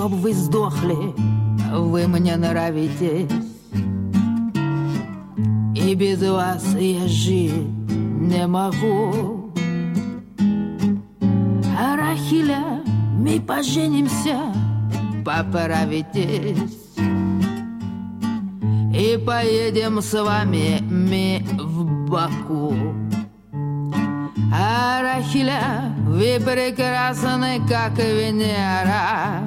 чтоб вы сдохли, вы мне нравитесь. И без вас я жить не могу. Рахиля, мы поженимся, поправитесь. И поедем с вами мы в Баку. Рахиля, вы прекрасны, как Венера.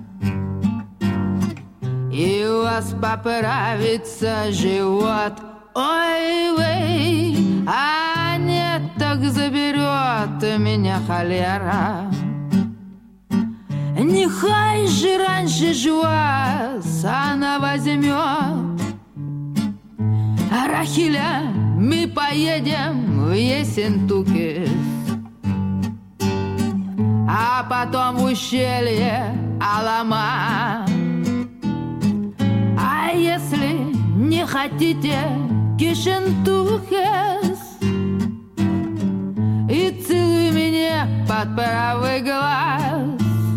И у вас поправится живот. Ой-вей, а нет, так заберет меня холера. Нехай же раньше ж вас она возьмет. Рахиля, мы поедем в Ессентукис, а потом в ущелье Алама. А если не хотите Кишинтукис, и целуй меня под правый глаз.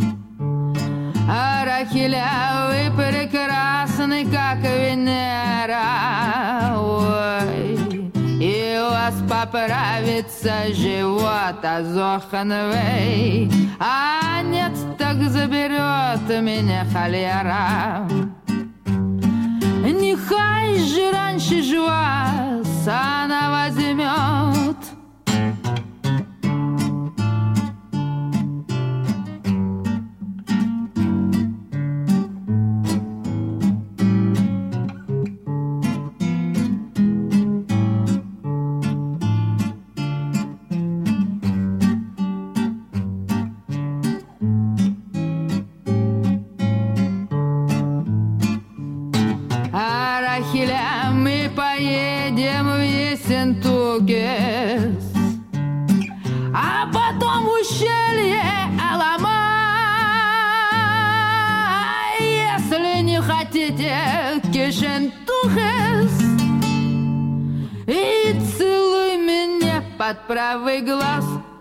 Рахиля, вы прекрасны, как Венера. Ой, и у вас поправится живот Азоханвей. А нет, так заберет меня холера. Нехай же раньше ж вас она возьмет. Рахиля, мы поедем в Ессентукис, а потом в ущелье Алама. Если не хотите Кишинтукис, и целуй меня под правый глаз.